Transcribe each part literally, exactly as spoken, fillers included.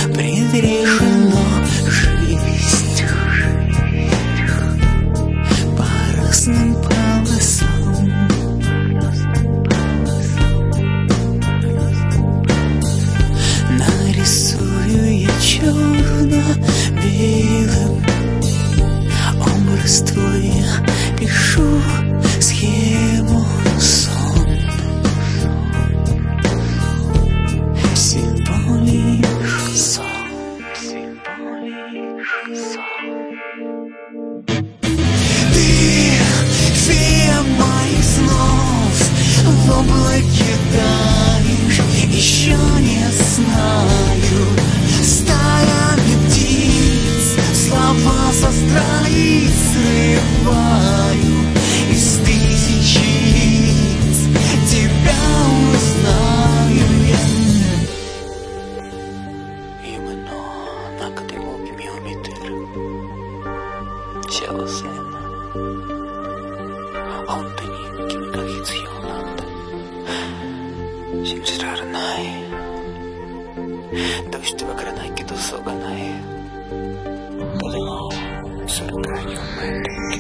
предрешено жить по разным полосам. Нарисую я черно-белым образ твой, я пишу схему сон. Всего лишь сон, всего лишь сон. Ты фея моих снов, в облаке таишь, еще не знаю. Стаями птиц слова со страниц срываю, из тысячи лиц тебя узнаю я. Іменно накатимо міомітир cielo sena onteni kimikahitsjonanda simsirarnai дождь вагранай китосоганай подемо сарганью мэрики.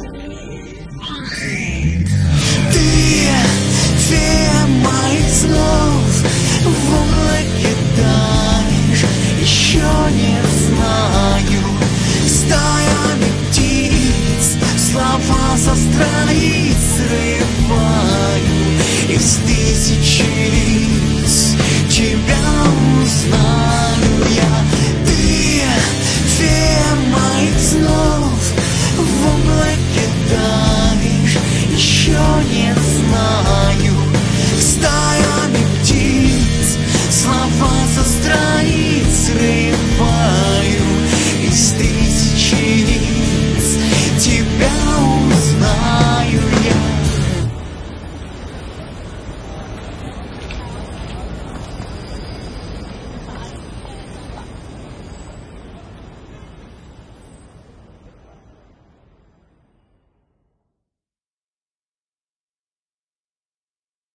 Ты фея моих снов, в облаке таишь, еще не знаю. Стаями птиц слова со страниц срываю, из тысячи